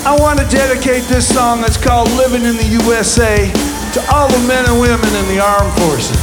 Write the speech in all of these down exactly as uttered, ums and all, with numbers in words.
I want to dedicate this song that's called Living in the U S A to all the men and women in the armed forces.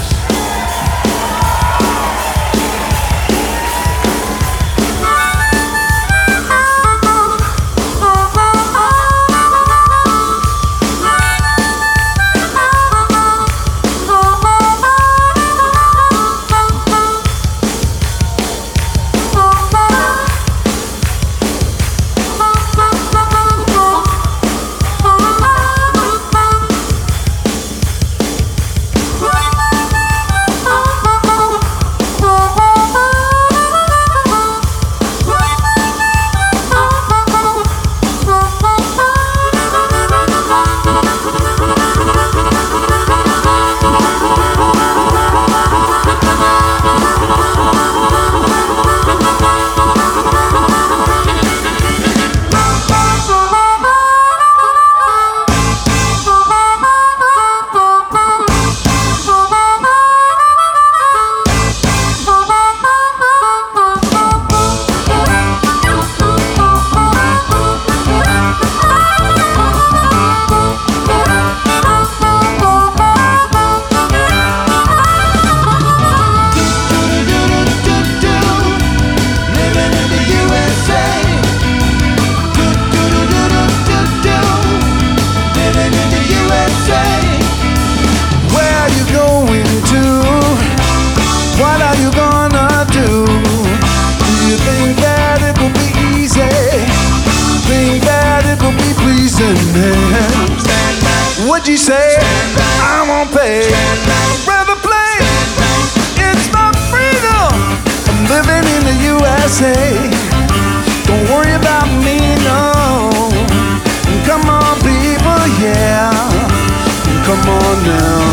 What'd you say? I won't pay. Brother, play. It's my freedom. I'm living in the U S A. Don't worry about me, no. Come on, people, yeah. Come on now.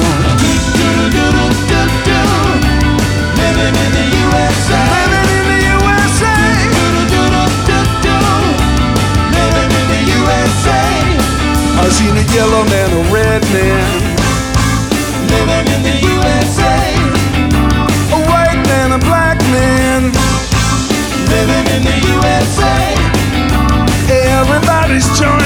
Living in the U S A. Living in the U S A. Living in the U S A. I seen a yellow man, a red man, living in the U S A. A white man, a black man, living in the U S A. Everybody's joining.